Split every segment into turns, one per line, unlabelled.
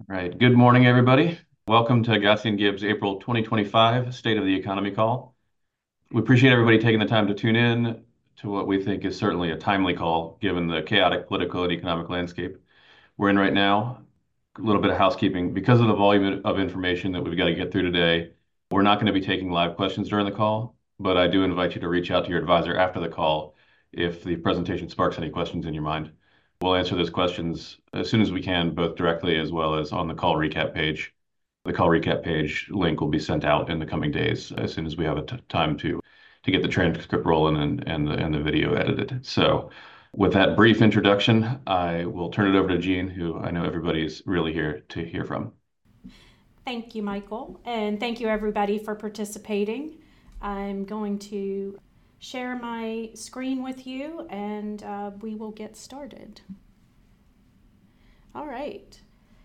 Right. Good morning, everybody. Welcome to Gotzi and Gibbs April 2025 State of the Economy call. We appreciate everybody taking the time to tune in to what we think is certainly a timely call, given the chaotic political and economic landscape we're in right now. A little bit of housekeeping. Because of the volume of information that we've got to get through today, we're not going to be taking live questions during the call, but I do invite you to reach out to your advisor after the call if the presentation sparks any questions in your mind. We'll answer those questions as soon as we can, both directly as well as on the call recap page. The call recap page link will be sent out in the coming days as soon as we have a time to get the transcript rolling and the video edited. So with that brief introduction, I will turn it over to Jean, who I know everybody's really here to hear from.
Thank you, Michael, and thank you everybody for participating. I'm going to share my screen with you and we will get started. All right.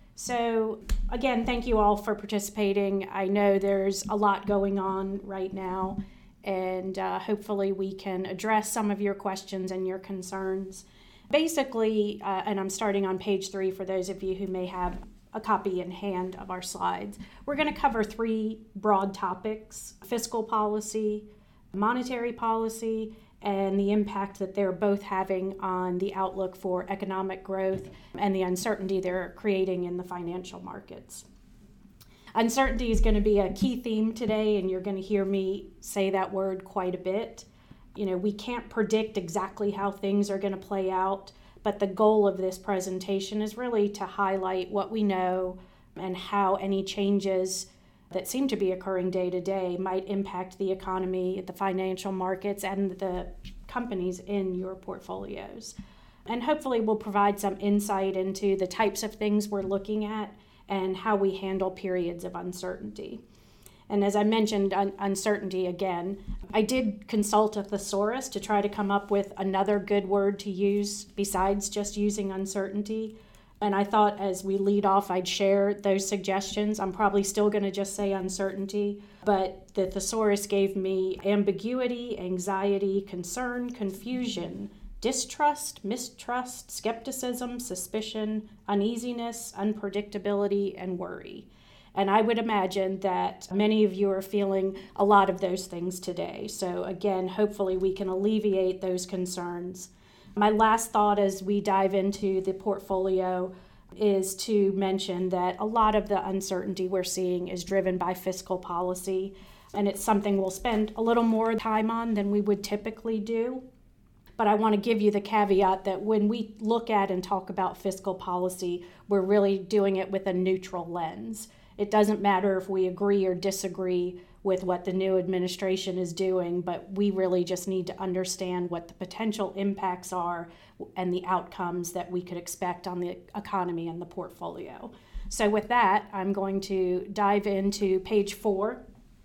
So again, thank you all for participating. I know there's a lot going on right now, and hopefully we can address some of your questions and your concerns. Basically, and I'm starting on page 3 for those of you who may have a copy in hand of our slides. We're going to cover 3 broad topics: fiscal policy, monetary policy, and the impact that they're both having on the outlook for economic growth and the uncertainty they're creating in the financial markets. Uncertainty is going to be a key theme today, and you're going to hear me say that word quite a bit. You know, we can't predict exactly how things are going to play out, but the goal of this presentation is really to highlight what we know and how any changes that seem to be occurring day to day might impact the economy, the financial markets, and the companies in your portfolios. And hopefully we'll provide some insight into the types of things we're looking at and how we handle periods of uncertainty. And as I mentioned, uncertainty again, I did consult a thesaurus to try to come up with another good word to use besides just using uncertainty. And I thought as we lead off, I'd share those suggestions. I'm probably still going to just say uncertainty, but the thesaurus gave me ambiguity, anxiety, concern, confusion, distrust, mistrust, skepticism, suspicion, uneasiness, unpredictability, and worry. And I would imagine that many of you are feeling a lot of those things today. So again, hopefully we can alleviate those concerns. My last thought as we dive into the portfolio is to mention that a lot of the uncertainty we're seeing is driven by fiscal policy, and it's something we'll spend a little more time on than we would typically do. But I want to give you the caveat that when we look at and talk about fiscal policy, we're really doing it with a neutral lens. It doesn't matter if we agree or disagree with what the new administration is doing, but we really just need to understand what the potential impacts are and the outcomes that we could expect on the economy and the portfolio. So with that, I'm going to dive into page 4.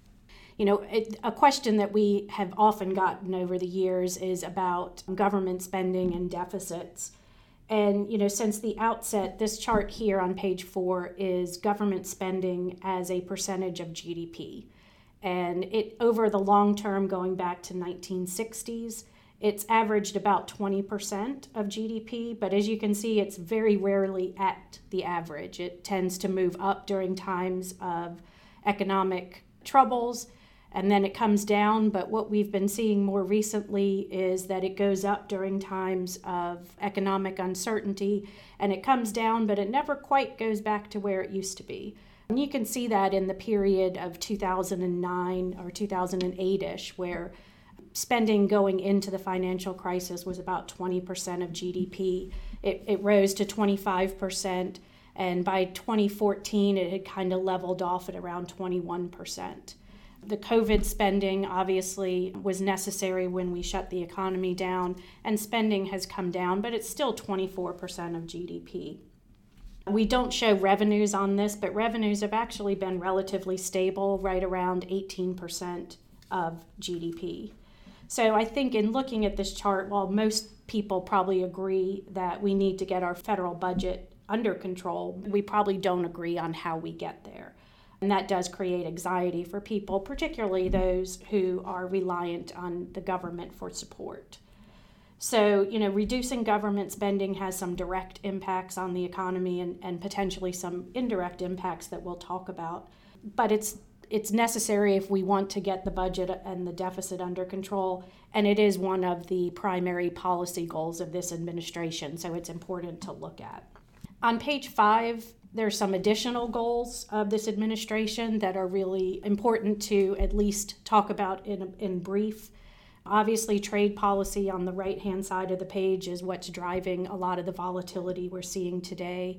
You know, a question that we have often gotten over the years is about government spending and deficits. And, you know, since the outset, this chart here on page 4 is government spending as a percentage of GDP. And it over the long term, going back to 1960s, it's averaged about 20% of GDP. But as you can see, it's very rarely at the average. It tends to move up during times of economic troubles, and then it comes down. But what we've been seeing more recently is that it goes up during times of economic uncertainty, and it comes down, but it never quite goes back to where it used to be. And you can see that in the period of 2009 or 2008-ish, where spending going into the financial crisis was about 20% of GDP. It rose to 25%, and by 2014, it had kind of leveled off at around 21%. The COVID spending obviously was necessary when we shut the economy down, and spending has come down, but it's still 24% of GDP. We don't show revenues on this, but revenues have actually been relatively stable, right around 18% of GDP. So I think in looking at this chart, while most people probably agree that we need to get our federal budget under control, we probably don't agree on how we get there. And that does create anxiety for people, particularly those who are reliant on the government for support. So, reducing government spending has some direct impacts on the economy and potentially some indirect impacts that we'll talk about. But it's necessary if we want to get the budget and the deficit under control, and it is one of the primary policy goals of this administration, so it's important to look at. On page 5, there's some additional goals of this administration that are really important to at least talk about in brief. Obviously, trade policy on the right-hand side of the page is what's driving a lot of the volatility we're seeing today.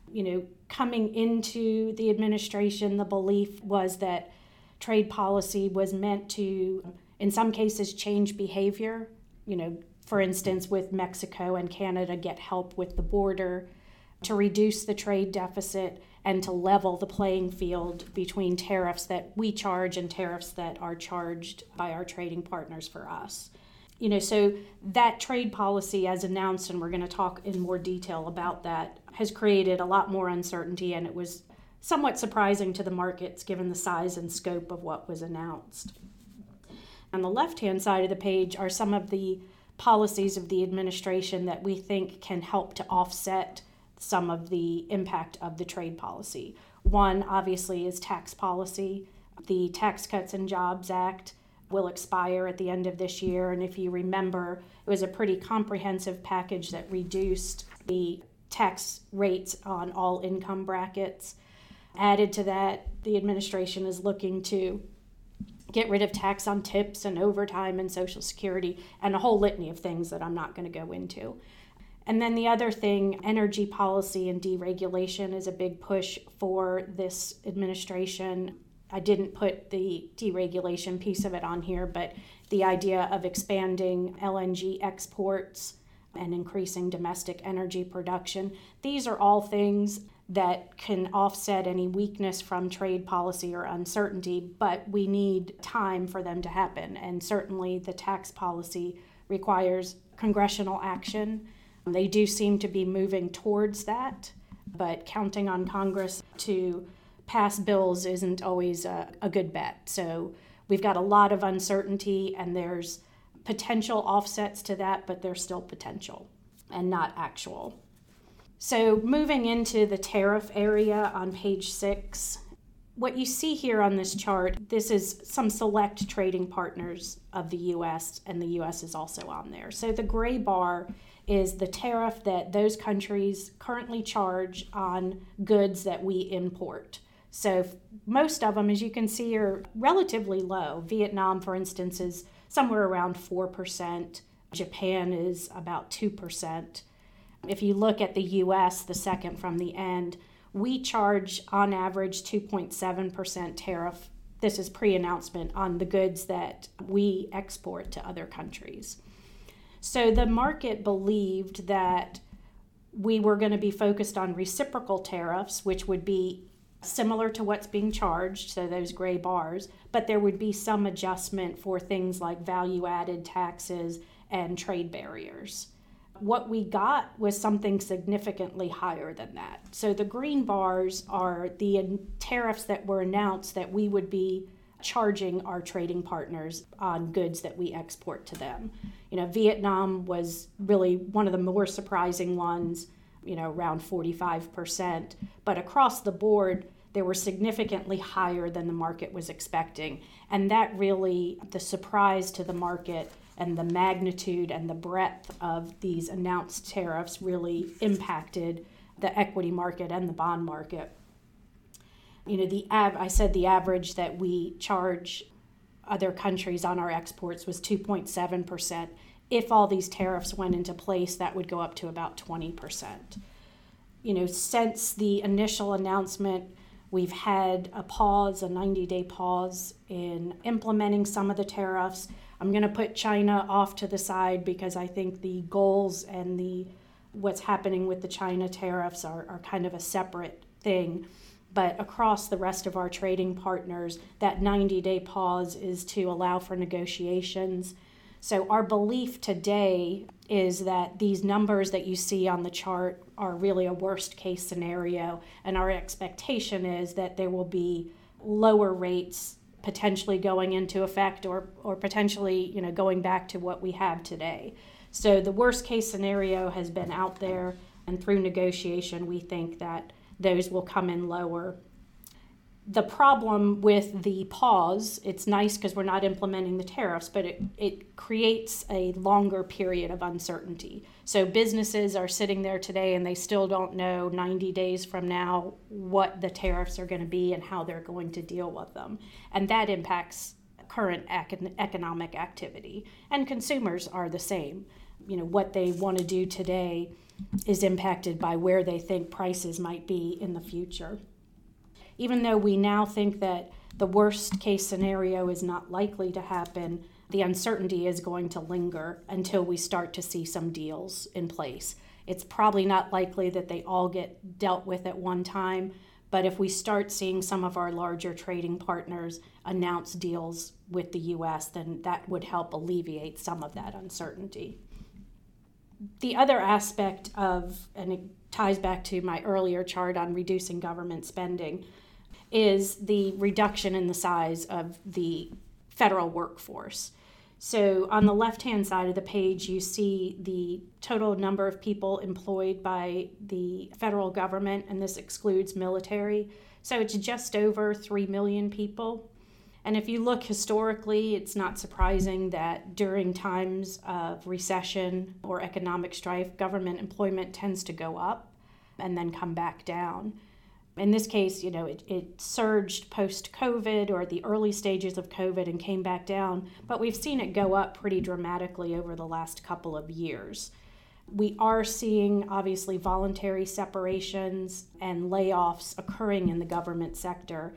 Coming into the administration, the belief was that trade policy was meant to, in some cases, change behavior. For instance, with Mexico and Canada, get help with the border, to reduce the trade deficit, and to level the playing field between tariffs that we charge and tariffs that are charged by our trading partners for us. So that trade policy, as announced, and we're going to talk in more detail about that, has created a lot more uncertainty, and it was somewhat surprising to the markets given the size and scope of what was announced. On the left-hand side of the page are some of the policies of the administration that we think can help to offset some of the impact of the trade policy. One, obviously, is tax policy. The Tax Cuts and Jobs Act will expire at the end of this year, and if you remember, it was a pretty comprehensive package that reduced the tax rates on all income brackets. Added to that, the administration is looking to get rid of tax on tips and overtime and Social Security and a whole litany of things that I'm not going to go into. And then the other thing, energy policy and deregulation is a big push for this administration. I didn't put the deregulation piece of it on here, but the idea of expanding LNG exports and increasing domestic energy production, these are all things that can offset any weakness from trade policy or uncertainty, but we need time for them to happen. And certainly the tax policy requires congressional action. They do seem to be moving towards that, but counting on Congress to pass bills isn't always a good bet. So we've got a lot of uncertainty, and there's potential offsets to that, but they're still potential and not actual. So moving into the tariff area on page 6, what you see here on this chart, this is some select trading partners of the U.S., and the U.S. is also on there. So the gray bar is the tariff that those countries currently charge on goods that we import. So most of them, as you can see, are relatively low. Vietnam, for instance, is somewhere around 4%. Japan is about 2%. If you look at the U.S., the second from the end, we charge on average 2.7% tariff. This is pre-announcement on the goods that we export to other countries. So the market believed that we were going to be focused on reciprocal tariffs, which would be similar to what's being charged, so those gray bars, but there would be some adjustment for things like value-added taxes and trade barriers. What we got was something significantly higher than that. So the green bars are the tariffs that were announced that we would be charging our trading partners on goods that we export to them. Vietnam was really one of the more surprising ones, around 45%. But across the board, they were significantly higher than the market was expecting. And that really, the surprise to the market and the magnitude and the breadth of these announced tariffs really impacted the equity market and the bond market. I said the average that we charge other countries on our exports was 2.7%. If all these tariffs went into place, that would go up to about 20%. Since the initial announcement, we've had a 90-day pause in implementing some of the tariffs. I'm going to put China off to the side because I think the goals and what's happening with the China tariffs are kind of a separate thing. But across the rest of our trading partners, that 90-day pause is to allow for negotiations. So our belief today is that these numbers that you see on the chart are really a worst case scenario, and our expectation is that there will be lower rates potentially going into effect or potentially going back to what we have today. So the worst case scenario has been out there, and through negotiation, we think that those will come in lower. The problem with the pause, it's nice because we're not implementing the tariffs, but it creates a longer period of uncertainty. So businesses are sitting there today and they still don't know 90 days from now what the tariffs are going to be and how they're going to deal with them. And that impacts current economic activity. And consumers are the same. What they want to do today is impacted by where they think prices might be in the future. Even though we now think that the worst case scenario is not likely to happen, the uncertainty is going to linger until we start to see some deals in place. It's probably not likely that they all get dealt with at one time, but if we start seeing some of our larger trading partners announce deals with the U.S., then that would help alleviate some of that uncertainty. The other aspect of, and it ties back to my earlier chart on reducing government spending, is the reduction in the size of the federal workforce. So on the left-hand side of the page, you see the total number of people employed by the federal government, and this excludes military. So it's just over 3 million people. And if you look historically, it's not surprising that during times of recession or economic strife, government employment tends to go up and then come back down. In this case, it surged post-COVID or the early stages of COVID and came back down, but we've seen it go up pretty dramatically over the last couple of years. We are seeing, obviously, voluntary separations and layoffs occurring in the government sector.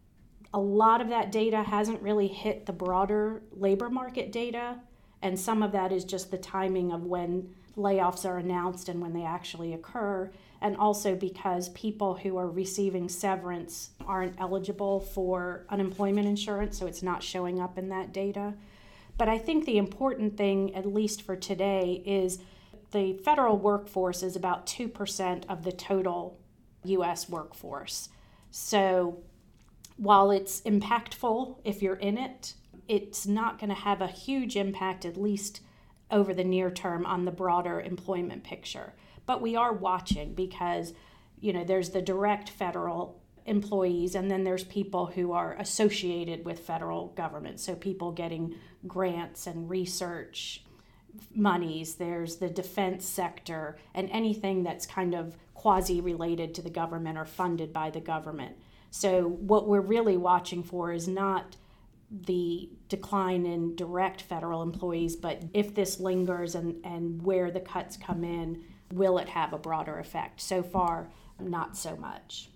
A lot of that data hasn't really hit the broader labor market data, and some of that is just the timing of when layoffs are announced and when they actually occur, and also because people who are receiving severance aren't eligible for unemployment insurance, so it's not showing up in that data. But I think the important thing, at least for today, is the federal workforce is about 2% of the total U.S. workforce. So while it's impactful if you're in it, it's not going to have a huge impact, at least over the near term, on the broader employment picture. But we are watching because, there's the direct federal employees, and then there's people who are associated with federal government. So people getting grants and research monies. There's the defense sector and anything that's kind of quasi-related to the government or funded by the government. So what we're really watching for is not the decline in direct federal employees, but if this lingers and where the cuts come in, will it have a broader effect? So far, not so much.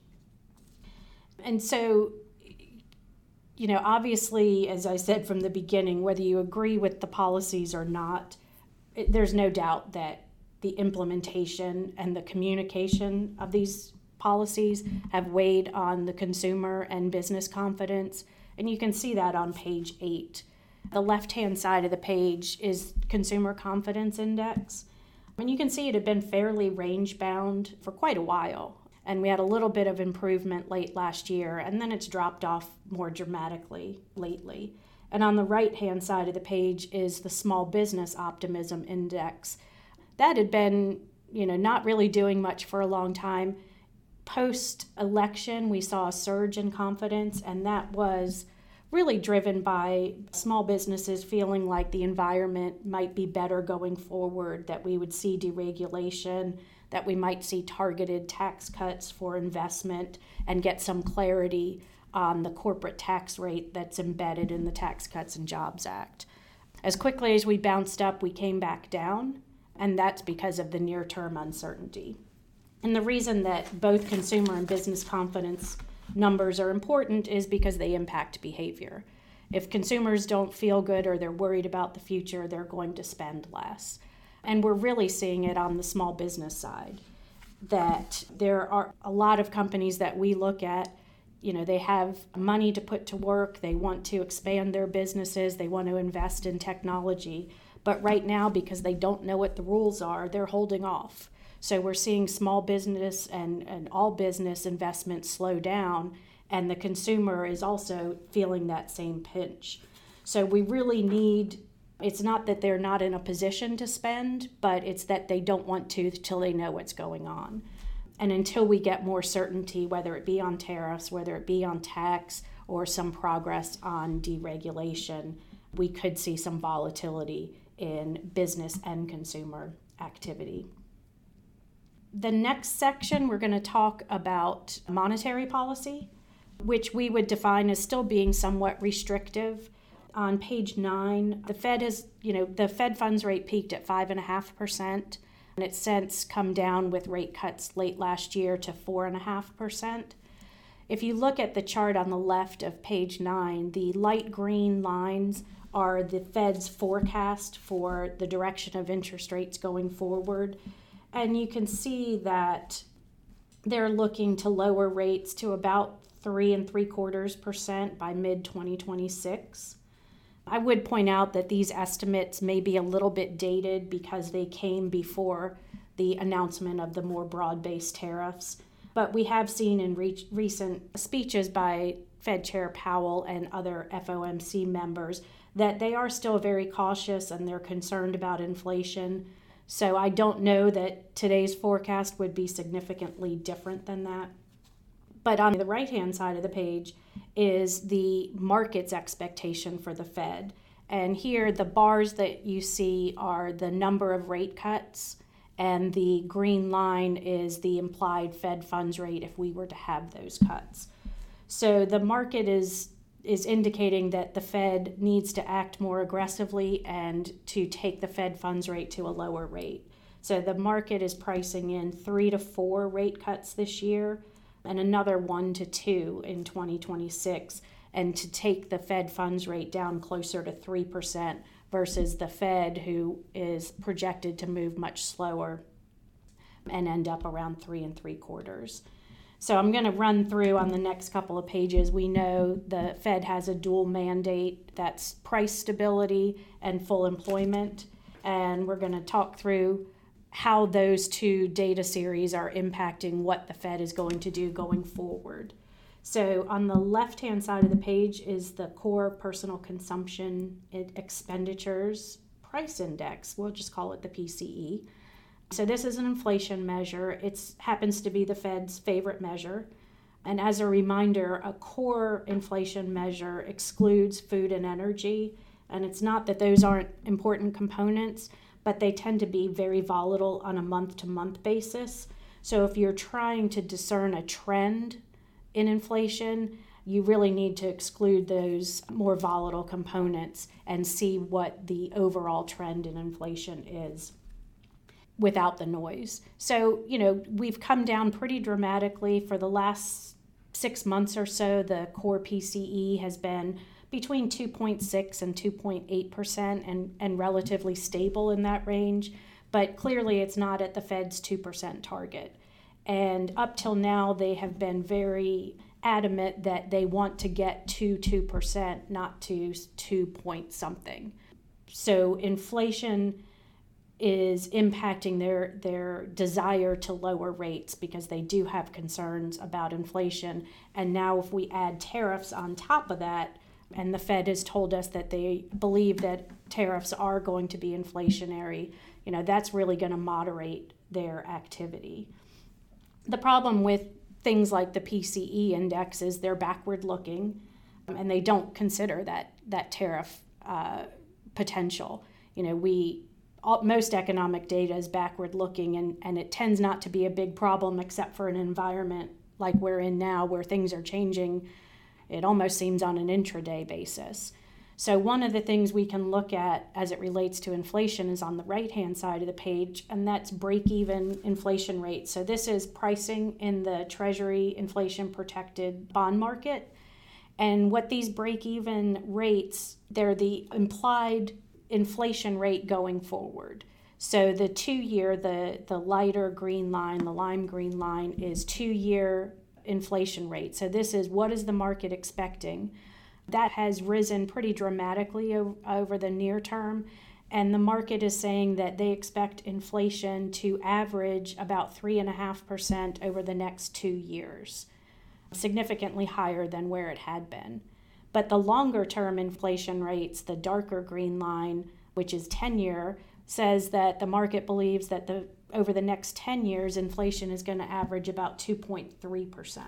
And so, obviously, as I said from the beginning, whether you agree with the policies or not, there's no doubt that the implementation and the communication of these policies have weighed on the consumer and business confidence. And you can see that on page 8. The left-hand side of the page is Consumer Confidence Index. And you can see it had been fairly range-bound for quite a while. And we had a little bit of improvement late last year, and then it's dropped off more dramatically lately. And on the right-hand side of the page is the Small Business Optimism Index. That had been, not really doing much for a long time. Post-election, we saw a surge in confidence, and that was really driven by small businesses feeling like the environment might be better going forward, that we would see deregulation, that we might see targeted tax cuts for investment and get some clarity on the corporate tax rate that's embedded in the Tax Cuts and Jobs Act. As quickly as we bounced up, we came back down, and that's because of the near-term uncertainty. And the reason that both consumer and business confidence numbers are important is because they impact behavior. If consumers don't feel good or they're worried about the future, they're going to spend less. And we're really seeing it on the small business side, that there are a lot of companies that we look at, they have money to put to work, they want to expand their businesses, they want to invest in technology. But right now, because they don't know what the rules are, they're holding off. So we're seeing small business and all business investment slow down, and the consumer is also feeling that same pinch. So we really need It's not that they're not in a position to spend, but it's that they don't want to till they know what's going on. And until we get more certainty, whether it be on tariffs, whether it be on tax, or some progress on deregulation, we could see some volatility in business and consumer activity. The next section, we're going to talk about monetary policy, which we would define as still being somewhat restrictive. On page 9, the Fed funds rate peaked at 5.5%. And it's since come down with rate cuts late last year to 4.5%. If you look at the chart on the left of page 9, the light green lines are the Fed's forecast for the direction of interest rates going forward. And you can see that they're looking to lower rates to about 3.75% by mid-2026. I would point out that these estimates may be a little bit dated because they came before the announcement of the more broad-based tariffs. But we have seen in recent speeches by Fed Chair Powell and other FOMC members that they are still very cautious and they're concerned about inflation. So I don't know that today's forecast would be significantly different than that. But on the right-hand side of the page is the market's expectation for the Fed. And here the bars that you see are the number of rate cuts, and the green line is the implied Fed funds rate if we were to have those cuts. So the market is indicating that the Fed needs to act more aggressively and to take the Fed funds rate to a lower rate. So the market is pricing in 3 to 4 rate cuts this year, and another 1 to 2 in 2026, and to take the Fed funds rate down closer to 3% versus the Fed, who is projected to move much slower and end up around 3.75%. So I'm going to run through on the next couple of pages. We know the Fed has a dual mandate, that's price stability and full employment, and we're going to talk through how those two data series are impacting what the Fed is going to do going forward. So on the left-hand side of the page is the core personal consumption expenditures price index. We'll just call it the PCE. So this is an inflation measure. It happens to be the Fed's favorite measure. And as a reminder, a core inflation measure excludes food and energy. And it's not that those aren't important components, but they tend to be very volatile on a month-to-month basis. So if you're trying to discern a trend in inflation, you really need to exclude those more volatile components and see what the overall trend in inflation is without the noise. So, we've come down pretty dramatically for the last 6 months or so. The core PCE has been between 2.6 and 2.8% and relatively stable in that range, but clearly it's not at the Fed's 2% target. And up till now, they have been very adamant that they want to get to 2%, not to 2 point something. So inflation is impacting their desire to lower rates because they do have concerns about inflation. And now if we add tariffs on top of that, and the Fed has told us that they believe that tariffs are going to be inflationary, that's really going to moderate their activity. The problem with things like the PCE index is they're backward looking, and they don't consider that tariff potential. Most economic data is backward looking, and it tends not to be a big problem except for an environment like we're in now where things are changing. It almost seems on an intraday basis. So one of the things we can look at as it relates to inflation is on the right-hand side of the page, and that's break-even inflation rate. So this is pricing in the Treasury inflation-protected bond market. And what these break-even rates, they're the implied inflation rate going forward. So the 2-year, the lighter green line, the lime green line is 2-year inflation rate. So this is what is the market expecting. That has risen pretty dramatically over the near term, and the market is saying that they expect inflation to average about 3.5% over the next 2 years, significantly higher than where it had been. But the longer term inflation rates, the darker green line, which is 10-year, says that the market believes that over the next 10 years, inflation is going to average about 2.3%.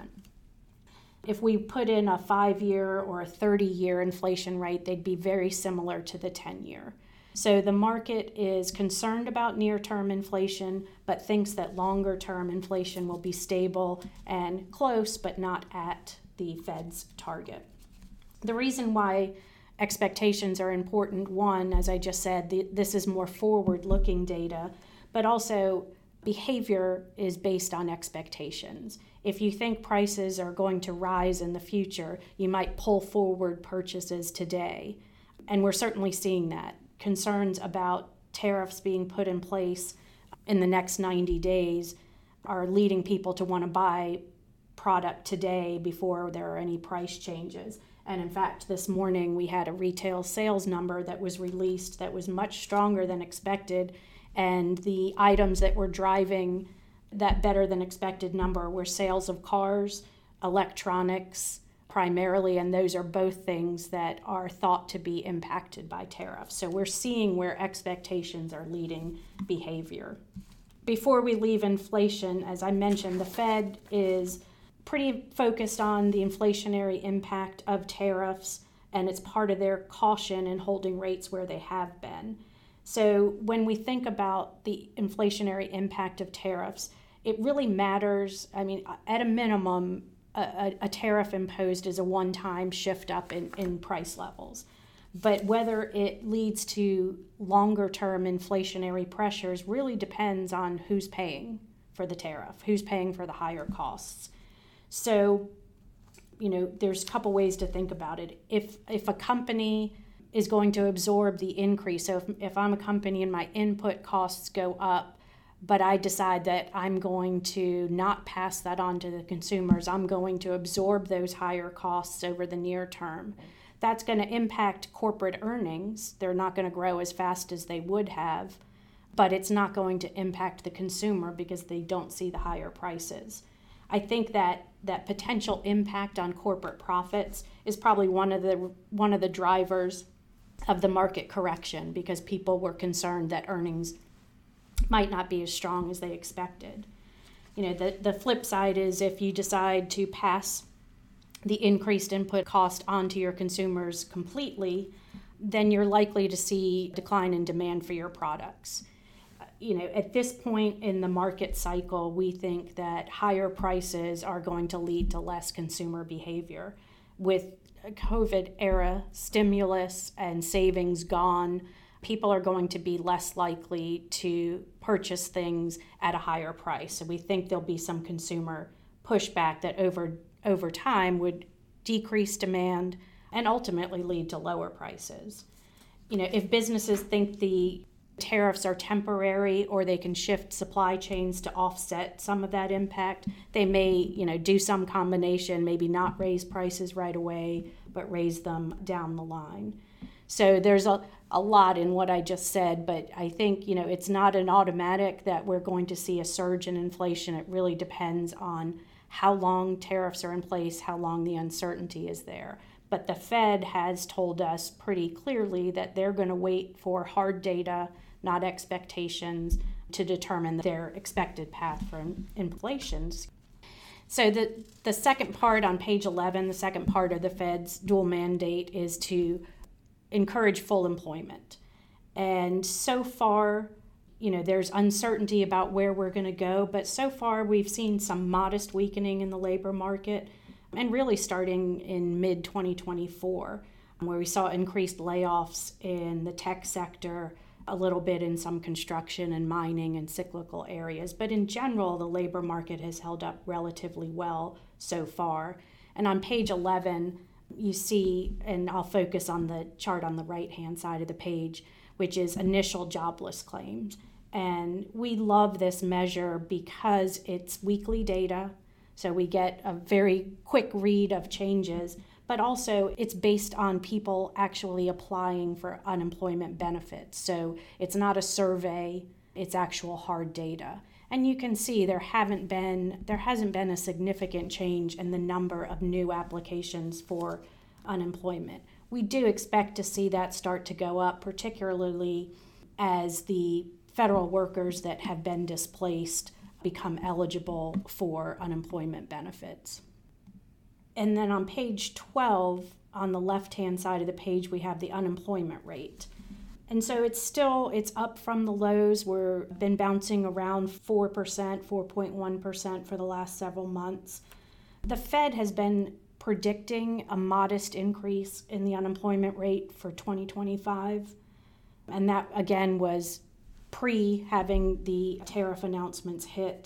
If we put in a 5-year or a 30-year inflation rate, they'd be very similar to the 10-year. So the market is concerned about near-term inflation, but thinks that longer-term inflation will be stable and close, but not at the Fed's target. The reason why expectations are important, one, as I just said, this is more forward-looking data, but also behavior is based on expectations. If you think prices are going to rise in the future, you might pull forward purchases today. And we're certainly seeing that. Concerns about tariffs being put in place in the next 90 days are leading people to want to buy product today before there are any price changes. And in fact, this morning we had a retail sales number that was released that was much stronger than expected. And the items that were driving that better than expected number were sales of cars, electronics primarily, and those are both things that are thought to be impacted by tariffs. So we're seeing where expectations are leading behavior. Before we leave inflation, as I mentioned, the Fed is pretty focused on the inflationary impact of tariffs, and it's part of their caution in holding rates where they have been. So when we think about the inflationary impact of tariffs, it really matters. I mean, at a minimum, a tariff imposed is a one-time shift up in price levels. But whether it leads to longer-term inflationary pressures really depends on who's paying for the tariff, who's paying for the higher costs. So, there's a couple ways to think about it. If a company is going to absorb the increase, so if I'm a company and my input costs go up, but I decide that I'm going to not pass that on to the consumers, I'm going to absorb those higher costs over the near term. That's going to impact corporate earnings. They're not going to grow as fast as they would have, but it's not going to impact the consumer because they don't see the higher prices. I think that potential impact on corporate profits is probably one of the drivers of the market correction, because people were concerned that earnings might not be as strong as they expected. The flip side is if you decide to pass the increased input cost onto your consumers completely, then you're likely to see a decline in demand for your products. At this point in the market cycle, we think that higher prices are going to lead to less consumer behavior. With COVID era stimulus and savings gone, people are going to be less likely to purchase things at a higher price. So we think there'll be some consumer pushback that over time would decrease demand and ultimately lead to lower prices. If businesses think the tariffs are temporary or they can shift supply chains to offset some of that impact, they may, do some combination, maybe not raise prices right away, but raise them down the line. So there's a lot in what I just said, but I think, it's not an automatic that we're going to see a surge in inflation. It really depends on how long tariffs are in place, how long the uncertainty is there. But the Fed has told us pretty clearly that they're going to wait for hard data, not expectations, to determine their expected path for inflation. So the second part on page 11, the second part of the Fed's dual mandate is to encourage full employment. And so far, there's uncertainty about where we're going to go, but so far we've seen some modest weakening in the labor market, and really starting in mid-2024, where we saw increased layoffs in the tech sector, a little bit in some construction and mining and cyclical areas. But in general, the labor market has held up relatively well so far. And on page 11, you see, and I'll focus on the chart on the right-hand side of the page, which is initial jobless claims. And we love this measure because it's weekly data, so we get a very quick read of changes, but also it's based on people actually applying for unemployment benefits. So it's not a survey, it's actual hard data. And you can see there hasn't been a significant change in the number of new applications for unemployment. we do expect to see that start to go up, particularly as the federal workers that have been displaced become eligible for unemployment benefits. And then on page 12, on the left-hand side of the page, we have the unemployment rate. And so it's up from the lows. We've been bouncing around 4%, 4.1% for the last several months. The Fed has been predicting a modest increase in the unemployment rate for 2025. And that, again, was pre-having the tariff announcements hit.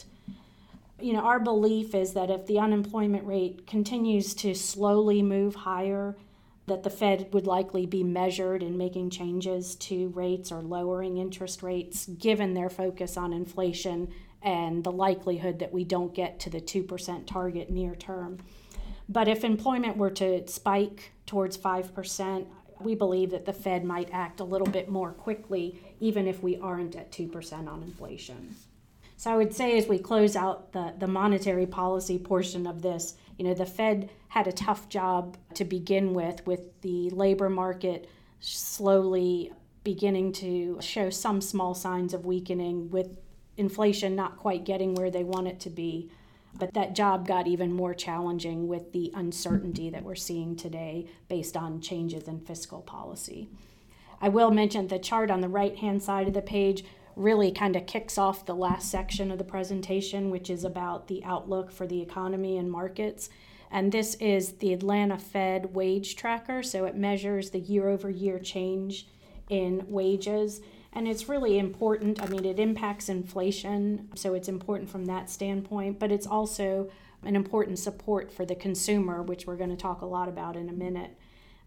Our belief is that if the unemployment rate continues to slowly move higher, that the Fed would likely be measured in making changes to rates or lowering interest rates, given their focus on inflation and the likelihood that we don't get to the 2% target near term. But if employment were to spike towards 5%, we believe that the Fed might act a little bit more quickly, even if we aren't at 2% on inflation. So I would say as we close out the monetary policy portion of this, the Fed had a tough job to begin with the labor market slowly beginning to show some small signs of weakening, with inflation not quite getting where they want it to be. But that job got even more challenging with the uncertainty that we're seeing today based on changes in fiscal policy. I will mention the chart on the right-hand side of the page really kind of kicks off the last section of the presentation, which is about the outlook for the economy and markets. And this is the Atlanta Fed wage tracker, so it measures the year-over-year change in wages. And it's really important. It impacts inflation, so it's important from that standpoint, but it's also an important support for the consumer, which we're going to talk a lot about in a minute.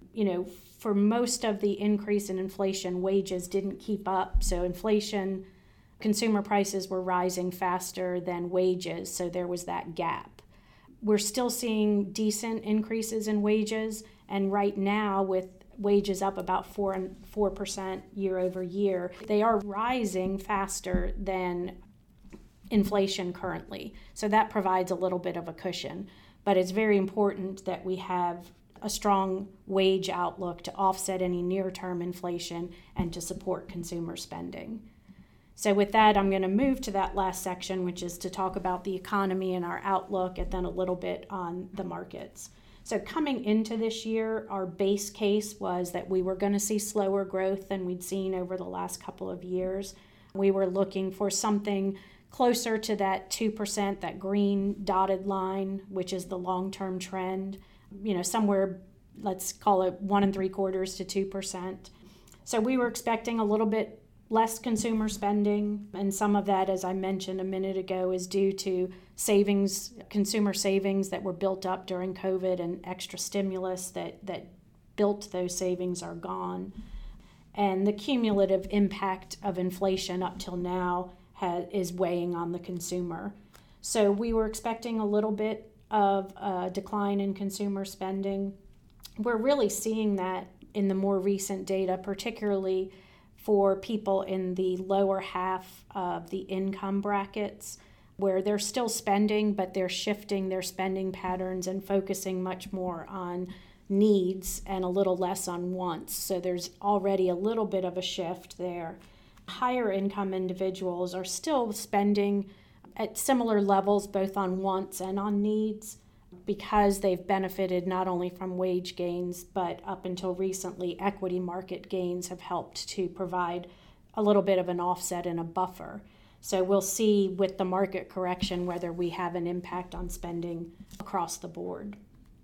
For most of the increase in inflation, wages didn't keep up. So inflation, consumer prices were rising faster than wages, so there was that gap. We're still seeing decent increases in wages, and right now with wages up about 4% year over year, they are rising faster than inflation currently. So that provides a little bit of a cushion. But it's very important that we have a strong wage outlook to offset any near-term inflation and to support consumer spending. So with that, I'm going to move to that last section, which is to talk about the economy and our outlook, and then a little bit on the markets. So coming into this year, our base case was that we were going to see slower growth than we'd seen over the last couple of years. We were looking for something closer to that 2%, that green dotted line, which is the long-term trend, somewhere, let's call it 1.75% to 2%. So we were expecting a little bit less consumer spending, and some of that, as I mentioned a minute ago, is due to consumer savings that were built up during COVID, and extra stimulus that built those savings are gone. And the cumulative impact of inflation up till now is weighing on the consumer. So we were expecting a little bit of a decline in consumer spending. We're really seeing that in the more recent data, particularly for people in the lower half of the income brackets, where they're still spending, but they're shifting their spending patterns and focusing much more on needs and a little less on wants. So there's already a little bit of a shift there. Higher income individuals are still spending at similar levels, both on wants and on needs, because they've benefited not only from wage gains, but up until recently, equity market gains have helped to provide a little bit of an offset and a buffer. So we'll see with the market correction whether we have an impact on spending across the board.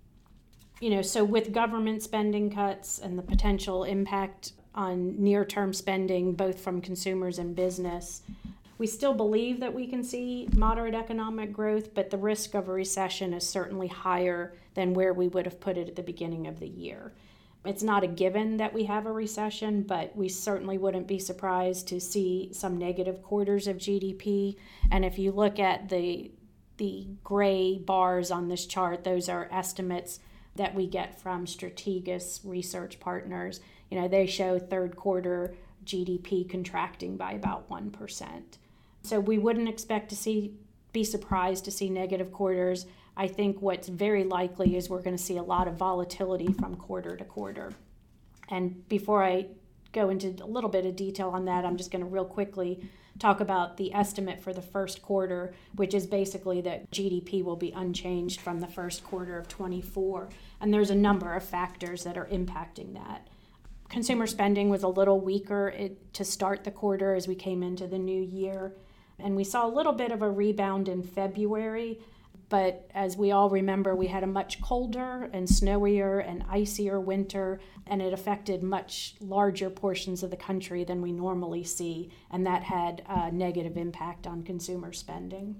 So with government spending cuts and the potential impact on near-term spending, both from consumers and business, we still believe that we can see moderate economic growth, but the risk of a recession is certainly higher than where we would have put it at the beginning of the year. It's not a given that we have a recession, but we certainly wouldn't be surprised to see some negative quarters of GDP. And if you look at the gray bars on this chart, those are estimates that we get from Strategas research partners. They show third quarter GDP contracting by about 1%. So we wouldn't expect to be surprised to see negative quarters. I think what's very likely is we're going to see a lot of volatility from quarter to quarter. And before I go into a little bit of detail on that, I'm just going to real quickly talk about the estimate for the first quarter, which is basically that GDP will be unchanged from the first quarter of 24. And there's a number of factors that are impacting that. Consumer spending was a little weaker to start the quarter as we came into the new year. And we saw a little bit of a rebound in February. But as we all remember, we had a much colder and snowier and icier winter, and it affected much larger portions of the country than we normally see, and that had a negative impact on consumer spending.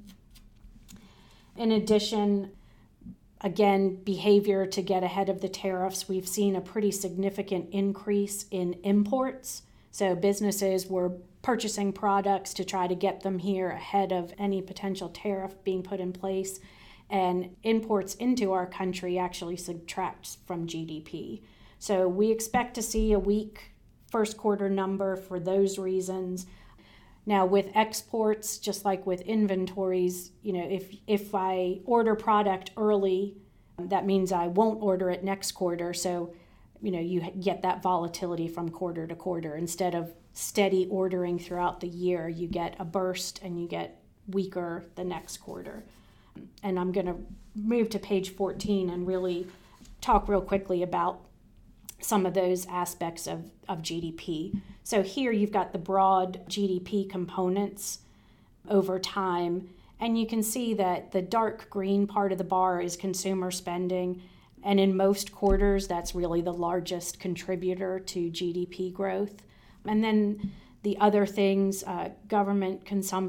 In addition, again, behavior to get ahead of the tariffs, we've seen a pretty significant increase in imports. So businesses were purchasing products to try to get them here ahead of any potential tariff being put in place. And imports into our country actually subtracts from GDP. So we expect to see a weak first quarter number for those reasons. Now with exports, just like with inventories, if I order product early, that means I won't order it next quarter. So, you get that volatility from quarter to quarter. Instead of steady ordering throughout the year, you get a burst and you get weaker the next quarter. And I'm going to move to page 14 and really talk real quickly about some of those aspects of GDP. So here you've got the broad GDP components over time, and you can see that the dark green part of the bar is consumer spending, and in most quarters that's really the largest contributor to GDP growth. And then the other things, government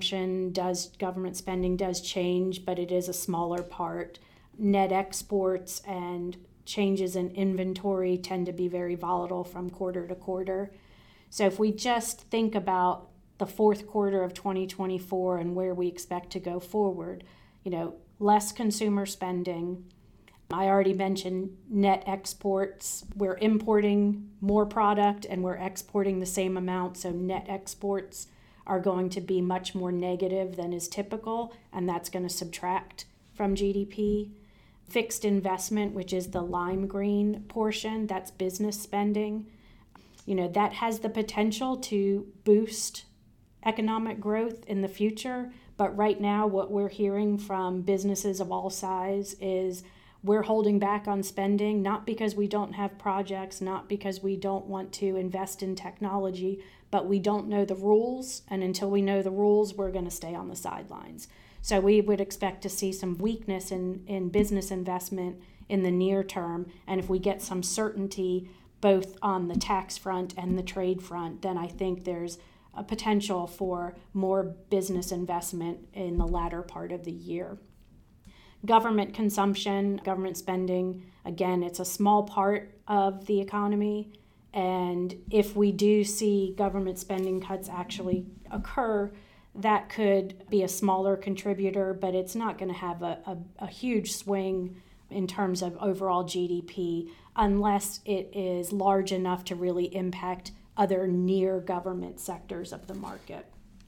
spending does change, but it is a smaller part. Net exports and changes in inventory tend to be very volatile from quarter to quarter. So if we just think about the fourth quarter of 2024 and where we expect to go forward, less consumer spending. I already mentioned net exports. We're importing more product and we're exporting the same amount, so net exports are going to be much more negative than is typical, and that's going to subtract from GDP. Fixed investment, which is the lime green portion, that's business spending. That has the potential to boost economic growth in the future, but right now what we're hearing from businesses of all size is we're holding back on spending, not because we don't have projects, not because we don't want to invest in technology, but we don't know the rules. And until we know the rules, we're going to stay on the sidelines. So we would expect to see some weakness in business investment in the near term. And if we get some certainty both on the tax front and the trade front, then I think there's a potential for more business investment in the latter part of the year. Government consumption, government spending, again, it's a small part of the economy. And if we do see government spending cuts actually occur, that could be a smaller contributor, but it's not going to have a huge swing in terms of overall GDP unless it is large enough to really impact other near government sectors of the market.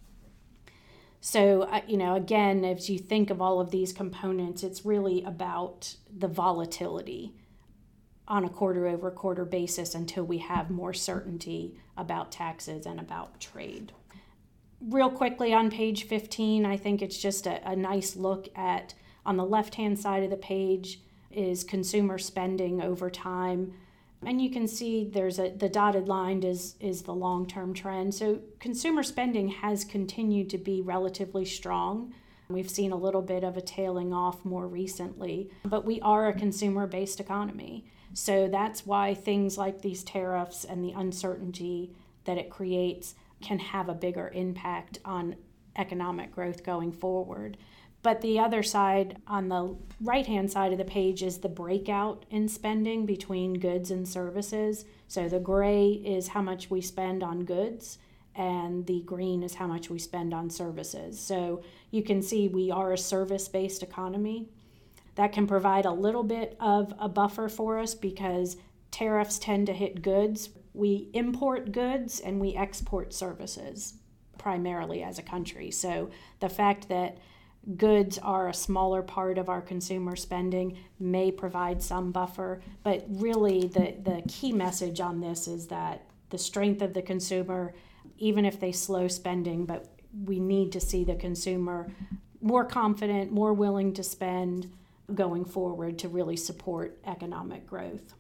So, again, as you think of all of these components, it's really about the volatility on a quarter-over-quarter basis until we have more certainty about taxes and about trade. Real quickly on page 15, I think it's just a nice look at, on the left-hand side of the page, is consumer spending over time. And you can see the dotted line is the long-term trend. So consumer spending has continued to be relatively strong. We've seen a little bit of a tailing off more recently, but we are a consumer-based economy. So that's why things like these tariffs and the uncertainty that it creates can have a bigger impact on economic growth going forward. But the other side, on the right-hand side of the page, is the breakout in spending between goods and services. So the gray is how much we spend on goods, and the green is how much we spend on services. So you can see we are a service-based economy. That can provide a little bit of a buffer for us because tariffs tend to hit goods. We import goods and we export services primarily as a country. So the fact that Goods are a smaller part of our consumer spending, may provide some buffer, but really the key message on this is that the strength of the consumer, even if they slow spending, but we need to see the consumer more confident, more willing to spend going forward to really support economic growth.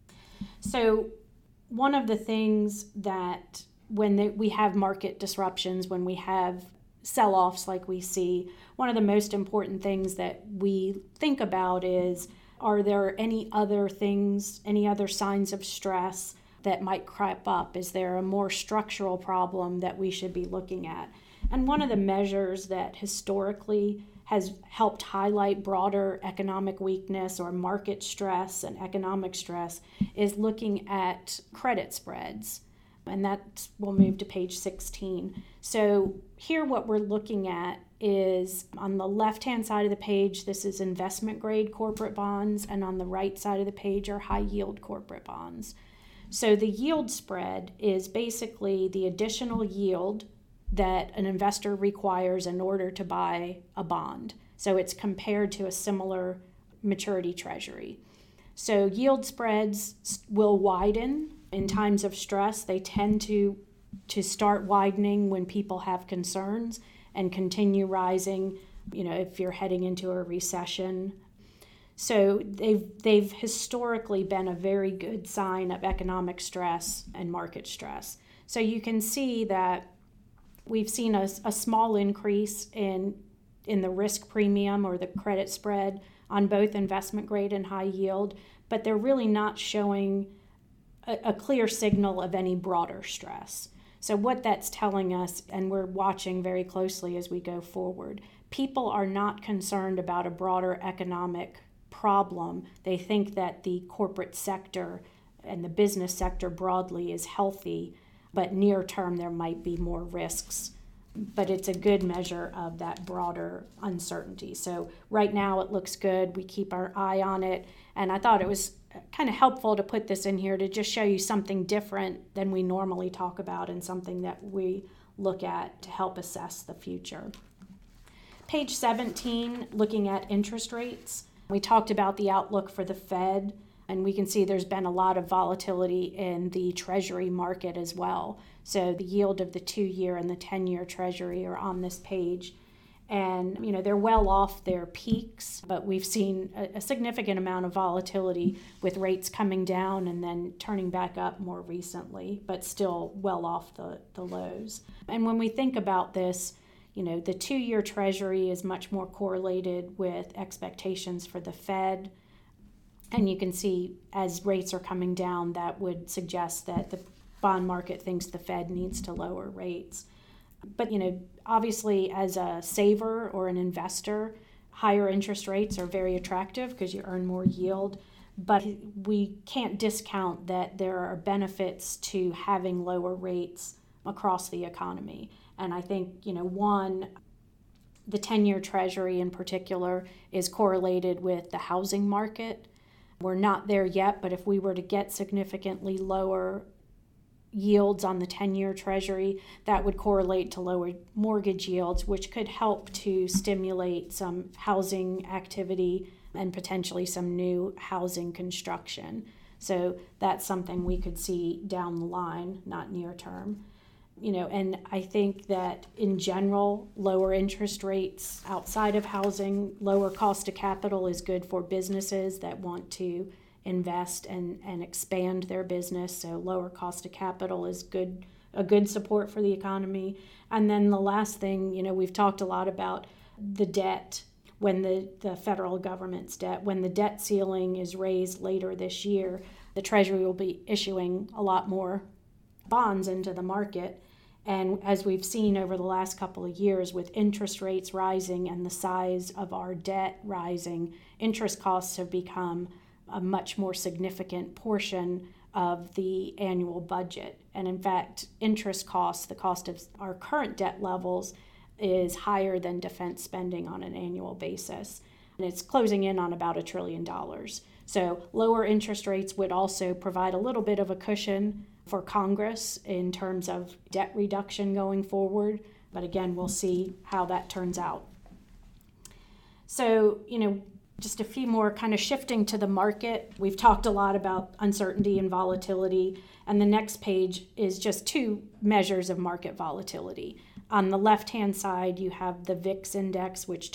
So one of the things that when we have market disruptions, when we have sell-offs like we see, one of the most important things that we think about is, are there any other things, any other signs of stress that might crop up? Is there a more structural problem that we should be looking at? And one of the measures that historically has helped highlight broader economic weakness or market stress and economic stress is looking at credit spreads. And that we'll move to page 16. So here what we're looking at is on the left-hand side of the page, this is investment grade corporate bonds, and on the right side of the page are high yield corporate bonds. So the yield spread is basically the additional yield that an investor requires in order to buy a bond. So it's compared to a similar maturity treasury. So yield spreads will widen in times of stress. They tend to start widening when people have concerns and continue rising, if you're heading into a recession. So they've historically been a very good sign of economic stress and market stress. So you can see that we've seen a small increase in the risk premium or the credit spread on both investment grade and high yield, but they're really not showing a clear signal of any broader stress. So what that's telling us, and we're watching very closely as we go forward, people are not concerned about a broader economic problem. They think that the corporate sector and the business sector broadly is healthy, but near term there might be more risks. But it's a good measure of that broader uncertainty. So right now it looks good. We keep our eye on it. And I thought it was kind of helpful to put this in here to just show you something different than we normally talk about and something that we look at to help assess the future. Page 17, looking at interest rates. We talked about the outlook for the Fed, and we can see there's been a lot of volatility in the Treasury market as well. So the yield of the 2-year and the 10-year Treasury are on this page. And, they're well off their peaks, but we've seen a significant amount of volatility with rates coming down and then turning back up more recently, but still well off the lows. And when we think about this, the 2-year Treasury is much more correlated with expectations for the Fed. And you can see as rates are coming down, that would suggest that the bond market thinks the Fed needs to lower rates. But, obviously as a saver or an investor, higher interest rates are very attractive because you earn more yield. But we can't discount that there are benefits to having lower rates across the economy. And I think, the 10-year Treasury in particular is correlated with the housing market. We're not there yet, but if we were to get significantly lower yields on the 10-year Treasury, that would correlate to lower mortgage yields, which could help to stimulate some housing activity and potentially some new housing construction. So that's something we could see down the line, not near term. And I think that in general, lower interest rates outside of housing, lower cost of capital is good for businesses that want to invest and expand their business. So lower cost of capital is a good support for the economy. And then the last thing, we've talked a lot about the debt, when the federal government's debt, when the debt ceiling is raised later this year, the Treasury will be issuing a lot more bonds into the market. And as we've seen over the last couple of years, with interest rates rising and the size of our debt rising, interest costs have become a much more significant portion of the annual budget. And in fact, interest costs, the cost of our current debt levels, is higher than defense spending on an annual basis. And it's closing in on about $1 trillion. So lower interest rates would also provide a little bit of a cushion for Congress in terms of debt reduction going forward. But again, we'll see how that turns out. So, just a few more kind of shifting to the market. We've talked a lot about uncertainty and volatility, and the next page is just two measures of market volatility. On the left-hand side, you have the VIX index, which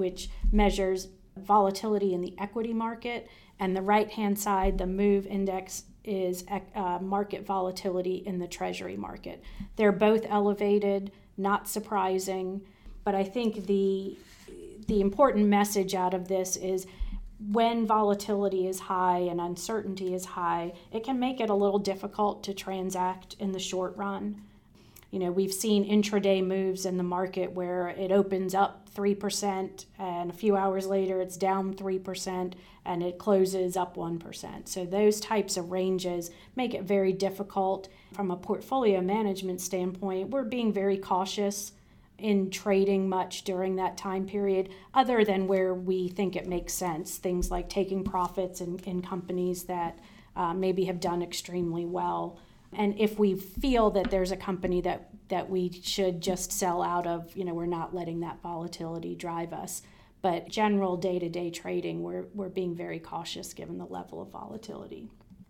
measures volatility in the equity market, and the right-hand side, the MOVE index, is market volatility in the treasury market. They're both elevated, not surprising, but I think the important message out of this is when volatility is high and uncertainty is high, it can make it a little difficult to transact in the short run. We've seen intraday moves in the market where it opens up 3% and a few hours later it's down 3% and it closes up 1%. So those types of ranges make it very difficult. From a portfolio management standpoint, we're being very cautious in trading much during that time period, other than where we think it makes sense. Things like taking profits in companies that maybe have done extremely well. And if we feel that there's a company that we should just sell out of, we're not letting that volatility drive us. But general day-to-day trading, we're being very cautious given the level of volatility.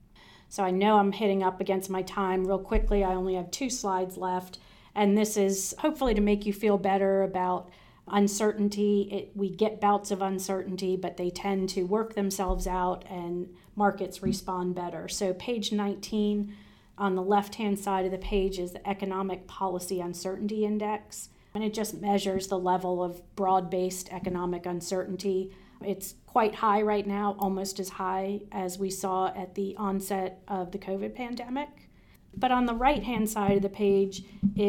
So I know I'm hitting up against my time. Real quickly, I only have 2 slides left. And this is hopefully to make you feel better about uncertainty. We get bouts of uncertainty, but they tend to work themselves out and markets respond better. So page 19, on the left-hand side of the page, is the Economic Policy Uncertainty Index. And it just measures the level of broad-based economic uncertainty. It's quite high right now, almost as high as we saw at the onset of the COVID pandemic. But on the right-hand side of the page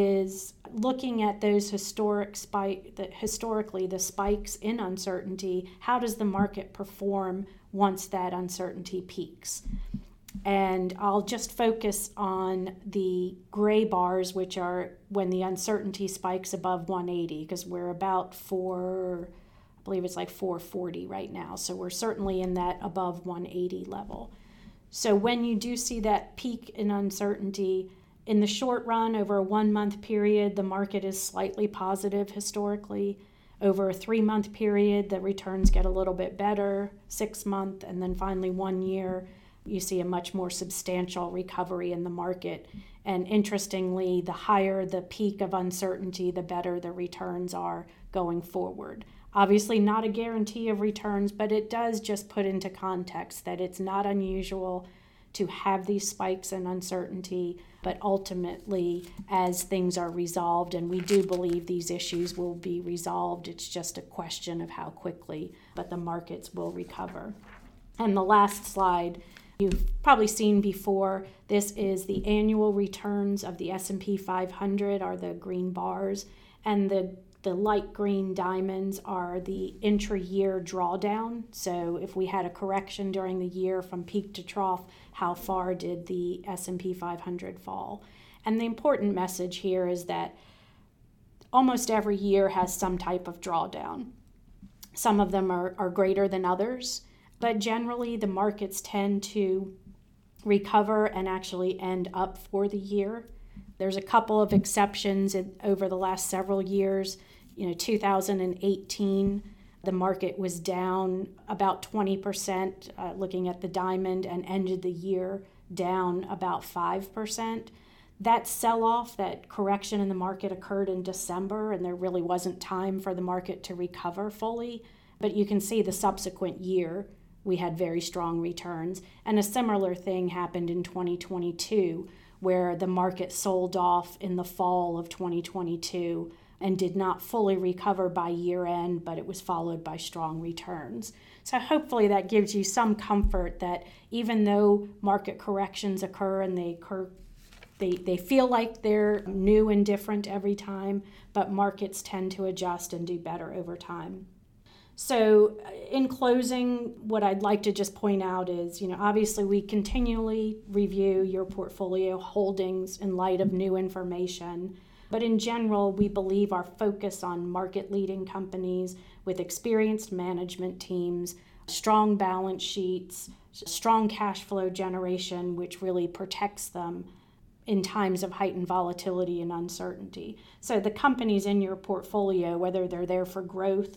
is looking at those historically the spikes in uncertainty. How does the market perform once that uncertainty peaks? And I'll just focus on the gray bars, which are when the uncertainty spikes above 180, because we're about I believe it's like 440 right now. So we're certainly in that above 180 level. So when you do see that peak in uncertainty, in the short run, over a 1-month period, the market is slightly positive historically. Over a 3-month period, the returns get a little bit better, 6-month, and then finally 1 year, you see a much more substantial recovery in the market. And interestingly, the higher the peak of uncertainty, the better the returns are going forward. Obviously not a guarantee of returns, but it does just put into context that it's not unusual to have these spikes in uncertainty, but ultimately as things are resolved, and we do believe these issues will be resolved, it's just a question of how quickly, but the markets will recover. And the last slide you've probably seen before. This is the annual returns of the S&P 500 are the green bars, and the light green diamonds are the intra-year drawdown. So if we had a correction during the year from peak to trough, how far did the S&P 500 fall? And the important message here is that almost every year has some type of drawdown. Some of them are greater than others, but generally the markets tend to recover and actually end up for the year. There's a couple of exceptions over the last several years. 2018, the market was down about 20%, looking at the diamond, and ended the year down about 5%. That sell-off, that correction in the market occurred in December, and there really wasn't time for the market to recover fully. But you can see the subsequent year, we had very strong returns. And a similar thing happened in 2022, where the market sold off in the fall of 2022 and did not fully recover by year end, but it was followed by strong returns. So hopefully that gives you some comfort that even though market corrections occur and they feel like they're new and different every time, but markets tend to adjust and do better over time. So in closing, what I'd like to just point out is, obviously we continually review your portfolio holdings in light of new information. But in general, we believe our focus on market-leading companies with experienced management teams, strong balance sheets, strong cash flow generation, which really protects them in times of heightened volatility and uncertainty. So the companies in your portfolio, whether they're there for growth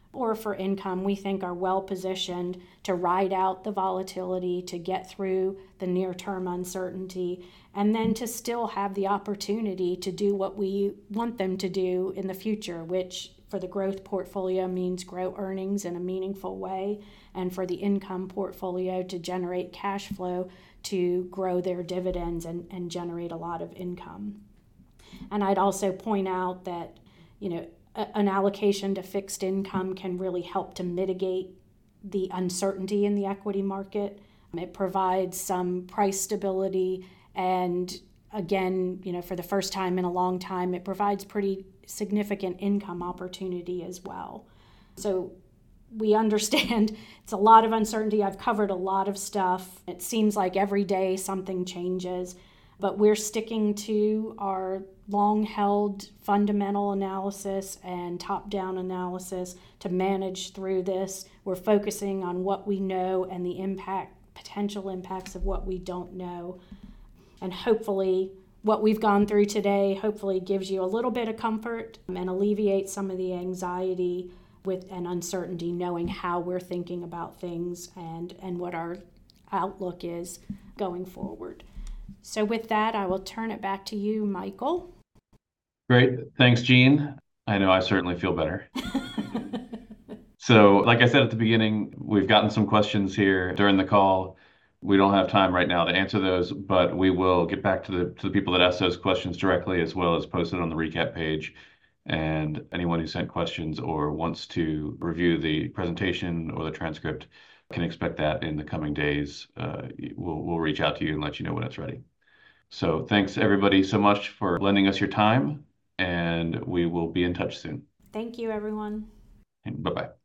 or for income, we think are well positioned to ride out the volatility, to get through the near term uncertainty, and then to still have the opportunity to do what we want them to do in the future, which for the growth portfolio means grow earnings in a meaningful way, and for the income portfolio to generate cash flow to grow their dividends and generate a lot of income. And I'd also point out that, an allocation to fixed income can really help to mitigate the uncertainty in the equity market. It provides some price stability, and again, for the first time in a long time, it provides pretty significant income opportunity as well. So we understand it's a lot of uncertainty. I've covered a lot of stuff. It seems like every day something changes, but we're sticking to our long-held fundamental analysis and top-down analysis to manage through this. We're focusing on what we know and the potential impacts of what we don't know. And hopefully what we've gone through today hopefully gives you a little bit of comfort and alleviates some of the anxiety with an uncertainty, knowing how we're thinking about things and what our outlook is going forward. So with that, I will turn it back to you, Michael.
Great. Thanks, Jean. I know I certainly feel better. So like I said at the beginning, we've gotten some questions here during the call. We don't have time right now to answer those, but we will get back to the people that asked those questions directly, as well as post it on the recap page. And anyone who sent questions or wants to review the presentation or the transcript can expect that in the coming days. We'll reach out to you and let you know when it's ready. So thanks everybody so much for lending us your time, and we will be in touch soon.
Thank you, everyone.
Bye-bye.